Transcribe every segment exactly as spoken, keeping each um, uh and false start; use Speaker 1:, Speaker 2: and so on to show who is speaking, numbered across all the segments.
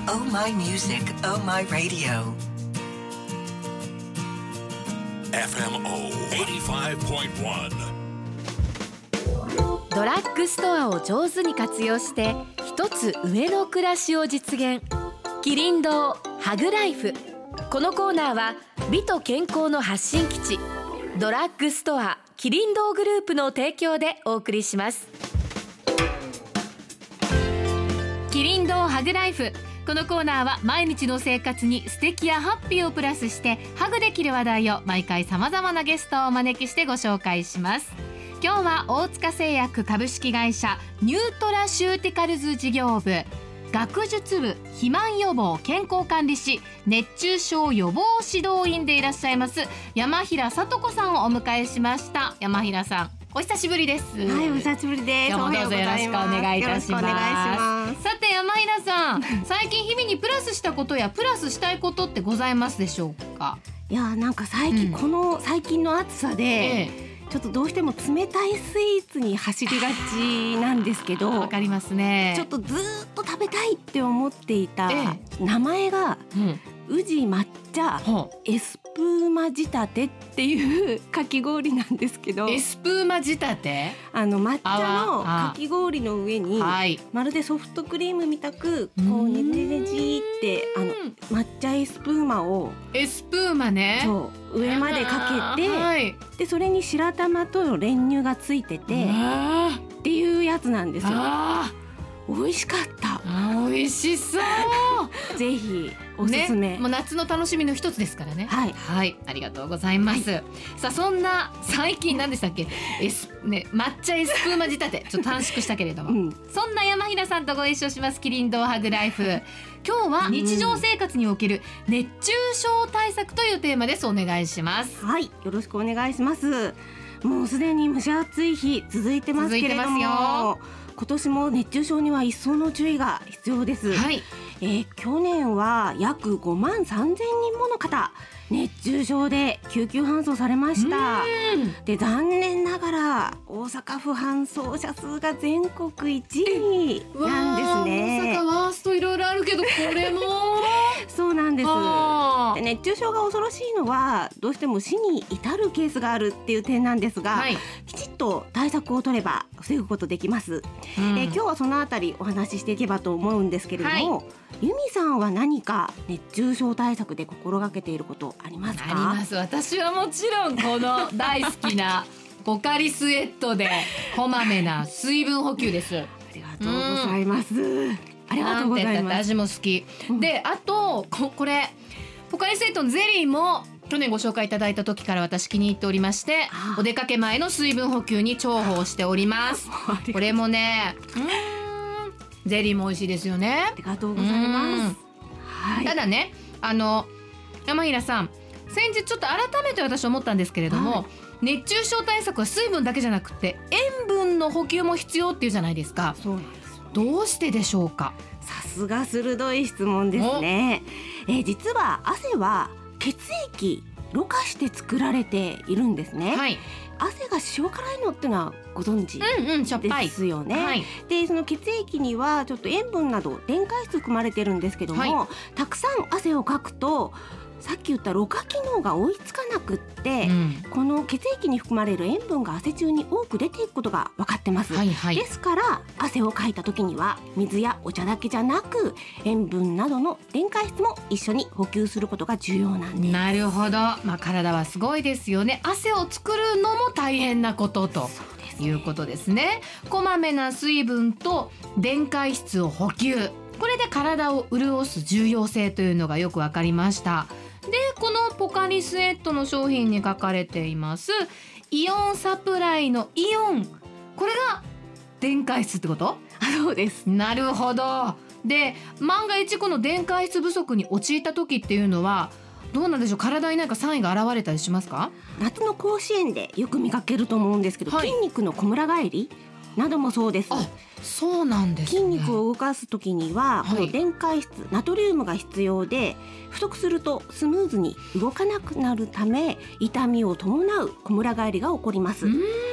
Speaker 1: Oh My Music, Oh My Radio
Speaker 2: エフエムオー はちじゅうごてんいち
Speaker 3: ドラッグストアを上手に活用して一つ上の暮らしを実現。キリン堂ハグライフ。このコーナーは美と健康の発信基地ドラッグストアキリン堂グループの提供でお送りします。キリン堂ハグライフ。このコーナーは毎日の生活に素敵やハッピーをプラスしてハグできる話題を毎回さまざまなゲストをお招きしてご紹介します。今日は大塚製薬株式会社ニュートラシューティカルズ事業部学術部肥満予防健康管理士熱中症予防指導員でいらっしゃいます山平聡子さんをお迎えしました。山平さん、お久しぶりです。
Speaker 4: はい、お久しぶりです。
Speaker 3: 今日もどうぞよろしくお願いいたします。
Speaker 4: ます
Speaker 3: さて山平さん、最近日々にプラスしたことやプラスしたいことってございますでしょうか？
Speaker 4: いや、なんか最近、うん、この最近の暑さで、ええ、ちょっとどうしても冷たいスイーツに走りがちなんですけど、
Speaker 3: わかりますね。
Speaker 4: ちょっとずっと食べたいって思っていた、ええ、名前が、うん宇治抹茶エスプーマ仕立てっていうかき氷なんですけど、
Speaker 3: エスプーマ仕立て、
Speaker 4: あの抹茶のかき氷の上にまるでソフトクリームみたくこうねじねじってあの抹茶エスプーマを
Speaker 3: エスプーマね
Speaker 4: そう上までかけて、はい、でそれに白玉と練乳がついててっていうやつなんですよ。美味しかった。
Speaker 3: あ、美味しそう
Speaker 4: ぜひおすすめ、
Speaker 3: ね、もう夏の楽しみの一つですからね。
Speaker 4: はい、
Speaker 3: はい、ありがとうございます、はい、さあそんな最近何でしたっけエス、ね、抹茶エスプーマ仕立てちょっと短縮したけれども、うん、そんな山平さんとご一緒しますキリン堂ハグライフ。今日は日常生活における熱中症対策というテーマです。お願いします。
Speaker 4: はい、よろしくお願いします。もうすでに蒸し暑い日続いてますけれども、今年も熱中症には一層の注意が必要です。はい、えー、去年は約ごまんさんぜんにんもの方熱中症で救急搬送されました。で残念ながら大阪府搬送者数が全国いちいなんですね。
Speaker 3: 大阪ワーストいろいろあるけどこれも
Speaker 4: そうなんです。で熱中症が恐ろしいのはどうしても死に至るケースがあるっていう点なんですが、はい、きちっと対策を取れば防ぐことできます。うん、えー、今日はそのあたりお話ししていけばと思うんですけれども、はい、由美さんは何か熱中症対策で心がけていることありますか？
Speaker 3: あります。私はもちろんこの大好きなポカリスエットでこまめな水分補給です。
Speaker 4: ありがとうございます。うん、ありがとうございます。
Speaker 3: 私も好き、うん、であと こ, これポカリスエットのゼリーも去年ご紹介いただいた時から私気に入っておりまして、お出かけ前の水分補給に重宝しております。これもね、うーんゼリーも美味しいですよね。
Speaker 4: ありがとうございます。はい、
Speaker 3: ただね、あの山平さん、先日ちょっと改めて私思ったんですけれども、はい、熱中症対策は水分だけじゃなくて塩分の補給も必要っていうじゃないですか。
Speaker 4: そうなんです。
Speaker 3: どうしてでしょうか？
Speaker 4: さすが鋭い質問ですね。えー、実は汗は血液ろ過して作られているんですね。はい、汗が塩辛いのってのはご存知ですよね。うんうん、はい、でその血液にはちょっと塩分など電解質含まれてるんですけども、はい、たくさん汗をかくとさっき言ったろ過機能が追いつかなくって、うん、この血液に含まれる塩分が汗中に多く出ていくことが分かってます。はいはい、ですから汗をかいた時には水やお茶だけじゃなく塩分などの電解質も一緒に補給することが重要なんです。
Speaker 3: なるほど、まあ、体はすごいですよね。汗を作るのも大変なことということですね。こまめな水分と電解質を補給、これで体を潤す重要性というのがよく分かりました。でこのポカリスエットの商品に書かれていますイオンサプライのイオン、これが電解質ってこと？
Speaker 4: そうです。
Speaker 3: なるほど。で万が一この電解質不足に陥った時っていうのはどうなんでしょう？体に何かサインが現れたりしますか？
Speaker 4: 夏の甲子園でよく見かけると思うんですけど、はい、筋肉のこむら返りなどもそうです。
Speaker 3: あ、そうなんですね。
Speaker 4: 筋肉を動かすときには、はい、この電解質ナトリウムが必要で不足するとスムーズに動かなくなるため痛みを伴うこむら返りが起こります。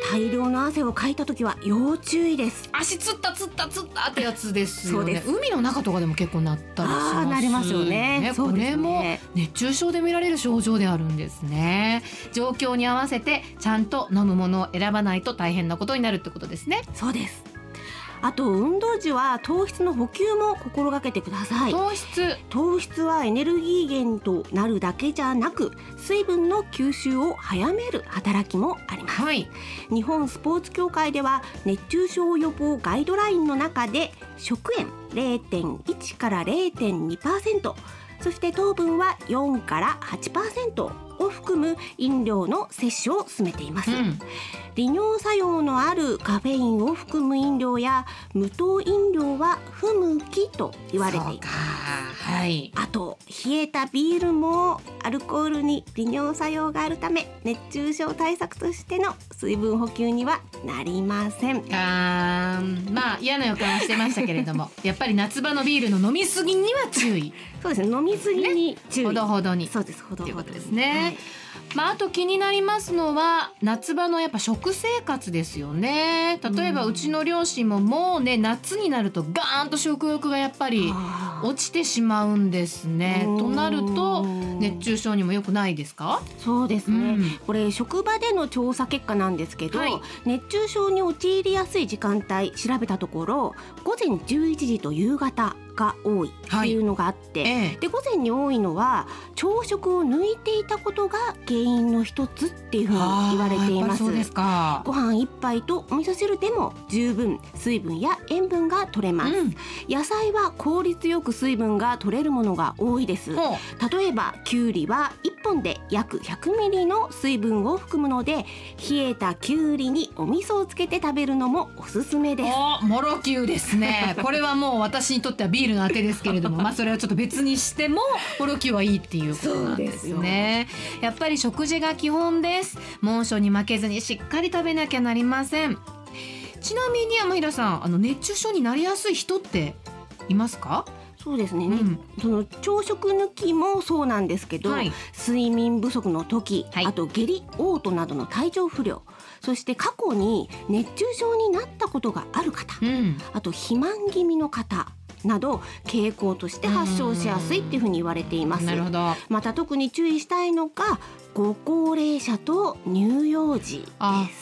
Speaker 4: 大量の汗をかいた時は要注意です。
Speaker 3: 足つったつったつったってやつですよね。
Speaker 4: そうです。
Speaker 3: 海の中とかでも結構なったりします。
Speaker 4: あなりますよね。
Speaker 3: ね、
Speaker 4: そうですね。
Speaker 3: これも熱中症で見られる症状であるんですね。状況に合わせてちゃんと飲むものを選ばないと大変なことになるってことですね。
Speaker 4: そうです。あと運動時は糖質の補給も心がけてください。
Speaker 3: 糖質
Speaker 4: 糖質はエネルギー源となるだけじゃなく、水分の吸収を早める働きもあります、はい、日本スポーツ協会では熱中症予防ガイドラインの中で食塩 れいてんいち から れいてんにパーセント、そして糖分はよんからはちパーセントを含む飲料の摂取を進めています、うん、利尿作用のあるカフェインを含む飲料や無糖飲料は不向きと言われています、はい、あと冷えたビールもアルコールに利尿作用があるため熱中症対策としての水分補給にはなりません。
Speaker 3: あまあ嫌な予感はしてましたけれどもやっぱり夏場のビールの飲みすぎには注意。
Speaker 4: そうですね、飲みすぎに注意、ね、
Speaker 3: ほどほどに。
Speaker 4: そうです、ほどほど
Speaker 3: ということですね、はい。まあ、あと気になりますのは夏場のやっぱ食生活ですよね。例えばうちの両親ももうね夏になるとガーンと食欲がやっぱり落ちてしまうんですね。となると熱中症にも良くないですか？
Speaker 4: そうですね、うん、これ職場での調査結果なんですけど、はい、熱中症に陥りやすい時間帯調べたところ午前じゅういちじと夕方が多いっていうのがあって、はいええ、で午前に多いのは朝食を抜いていたことが原因の一つっていうふうに言われています。
Speaker 3: そうですか。
Speaker 4: ご飯一杯とお味噌汁でも十分水分や塩分が取れます、うん、野菜は効率よく水分が取れるものが多いです。例えばきゅうりはいっぽんで約ひゃくミリの水分を含むので冷えたきゅうりにお味噌をつけて食べるのもおすすめです。
Speaker 3: おもろきゅうですねこれはもう私にとってはビールのあてですけれどもまあそれはちょっと別にしてももろきゅうはいいっていうことなんですね。すやっぱり食事が基本です。猛暑に負けずにしっかり食べなきゃなりません。ちなみに山平さん、あの熱中症になりやすい人っていますか？
Speaker 4: そうですね、うん、その朝食抜きもそうなんですけど、はい、睡眠不足の時、はい、あと下痢嘔吐などの体調不良、そして過去に熱中症になったことがある方、うん、あと肥満気味の方など傾向として発症しやすいっていうふうに言われています。
Speaker 3: なるほど。
Speaker 4: また特に注意したいのがご高齢者と乳幼児です。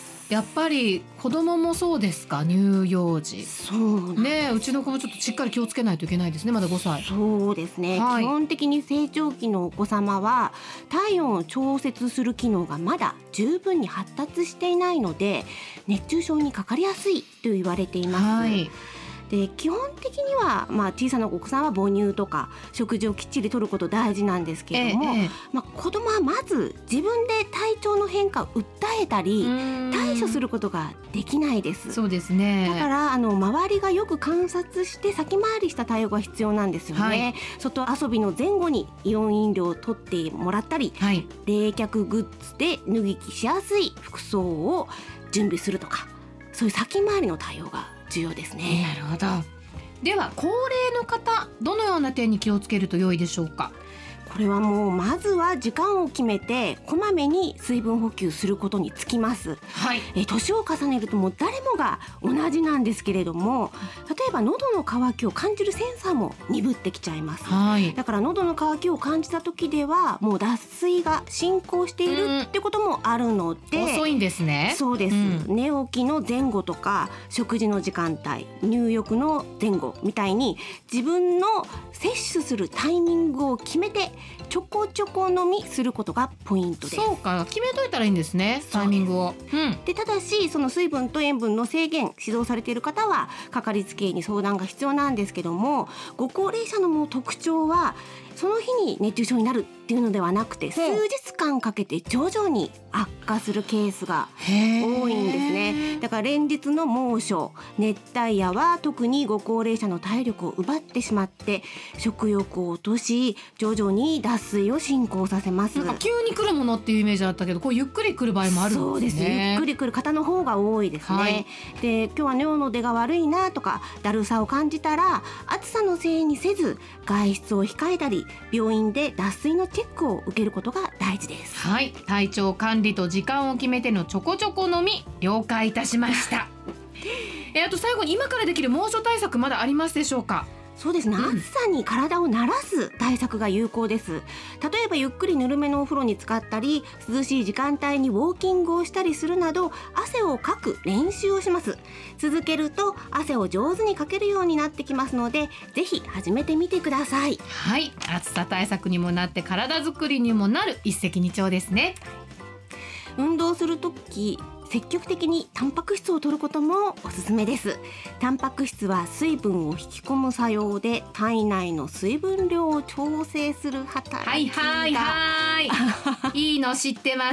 Speaker 3: やっぱり子供もそうですか？乳幼児。
Speaker 4: そう
Speaker 3: ね、うちの子もちょっとしっかり気をつけないといけないですね。まだごさい。
Speaker 4: そうですね、はい、基本的に成長期のお子様は体温を調節する機能がまだ十分に発達していないので熱中症にかかりやすいと言われています、はい。で基本的には、まあ、小さなお子さんは母乳とか食事をきっちりとること大事なんですけれども、ええまあ、子供はまず自分で体調の変化を訴えたり対処することができないです。
Speaker 3: そうですね。
Speaker 4: だからあの周りがよく観察して先回りした対応が必要なんですよね、はい、外遊びの前後にイオン飲料を取ってもらったり、はい、冷却グッズで脱ぎ着しやすい服装を準備するとかそういう先回りの対応が重要ですね。
Speaker 3: なるほど。では高齢の方どのような点に気をつけると良いでしょうか？
Speaker 4: これはもうまずは時間を決めてこまめに水分補給することにつきます、はい、え年を重ねるともう誰もが同じなんですけれども例えば喉の渇きを感じるセンサーも鈍ってきちゃいます、はい、だから喉の渇きを感じた時ではもう脱水が進行しているってこともあるので、
Speaker 3: うん、遅いんですね。
Speaker 4: そうです、うん、寝起きの前後とか食事の時間帯入浴の前後みたいに自分の摂取するタイミングを決めてちょこちょこ飲みすることがポイントです。
Speaker 3: そうか、決めといたらいいんですね、タイミングを、
Speaker 4: うん、でただしその水分と塩分の制限指導されている方はかかりつけ医に相談が必要なんですけどもご高齢者のもう特徴はその日に熱中症になるっていうのではなくて数日間かけて徐々に悪化するケースが多いんですね。だから連日の猛暑熱帯夜は特にご高齢者の体力を奪ってしまって食欲を落とし徐々に脱水を進行させます。
Speaker 3: なんか急に来るものっていうイメージだったけどこうゆっくり来る場合もあるんですね。
Speaker 4: そうです、ゆっくり来る方の方が多いですね、はい、で今日は尿の出が悪いなとかだるさを感じたら暑さのせいにせず外出を控えたり病院で脱水のチェックを受けることが大事です。
Speaker 3: はい、体調管理と自時間を決めてのちょこちょこ飲み了解いたしましたえあと最後に今からできる猛暑対策まだありますでしょうか？
Speaker 4: そうですね、うん、暑さに体を慣らす対策が有効です。例えばゆっくりぬるめのお風呂に浸かったり、涼しい時間帯にウォーキングをしたりするなど汗をかく練習をします。続けると汗を上手にかけるようになってきますので、ぜひ始めてみてください。
Speaker 3: はい、暑さ対策にもなって体作りにもなる一石二鳥ですね。
Speaker 4: 運動するとき積極的にタンパク質を摂ることもおすすめです。タンパク質は水分を引き込む作用で体内の水分量を調整する働きが。
Speaker 3: はいはいはいいいの知ってます。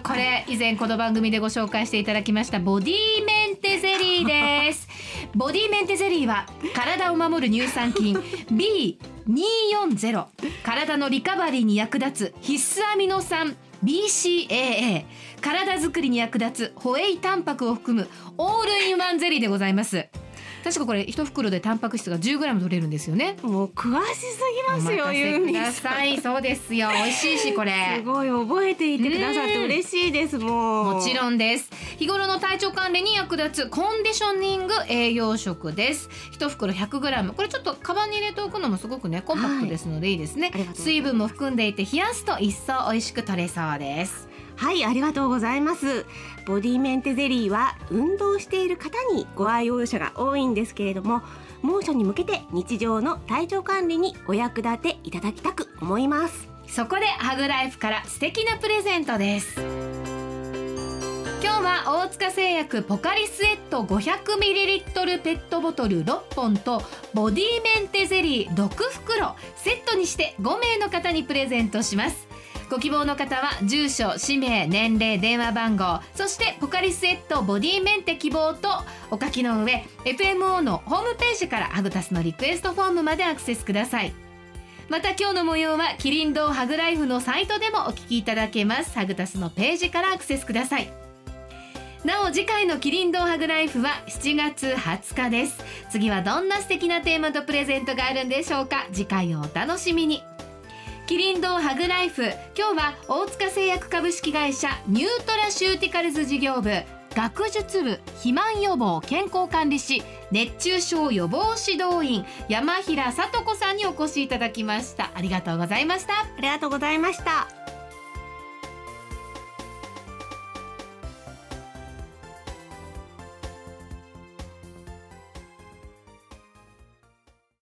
Speaker 3: これ以前この番組でご紹介していただきましたボディメンテゼリーですボディメンテゼリーは体を守る乳酸菌 ビーにひゃくよんじゅう 体のリカバリーに役立つ必須アミノ酸ビーシーエーエー、 体作りに役立つホエイタンパクを含むオールインワンゼリーでございます。確かこれ一袋でタンパク質が じゅうグラム 取れるんですよね。
Speaker 4: もう詳しすぎますよ。
Speaker 3: お任せください。そうですよ、美味しいしこれ
Speaker 4: すごい覚えていてくださって嬉しいです。もう
Speaker 3: もちろんです。日頃の体調管理に役立つコンディショニング栄養食です。一袋 ひゃくグラム、 これちょっとカバンに入れておくのもすごくねコンパクトですのでいいですね、はい、水分も含んでいて冷やすと一層美味しく取れそうです。
Speaker 4: はい、ありがとうございます。ボディメンテゼリーは運動している方にご愛用者が多いんですけれども、猛暑に向けて日常の体調管理にお役立ていただきたく思います。
Speaker 3: そこでハグライフから素敵なプレゼントです。今日は大塚製薬ポカリスエット ごひゃくミリリットル ペットボトルろっぽんとボディメンテゼリーろくふくろセットにしてごめいの方にプレゼントします。ご希望の方は住所、氏名、年齢、電話番号、そしてポカリスエットボディメンテ希望とお書きの上 エフエムオー のホームページからハグタスのリクエストフォームまでアクセスください。また今日の模様はキリン堂ハグライフのサイトでもお聞きいただけます。ハグタスのページからアクセスください。なお次回のキリン堂ハグライフはしちがつはつかです。次はどんな素敵なテーマとプレゼントがあるんでしょうか。次回をお楽しみに。キリン堂ハグライフ、今日は大塚製薬株式会社ニュートラシューティカルズ事業部学術部肥満予防健康管理士熱中症予防指導員山平聡子さんにお越しいただきました。ありがとうございました。
Speaker 4: ありがとうございました。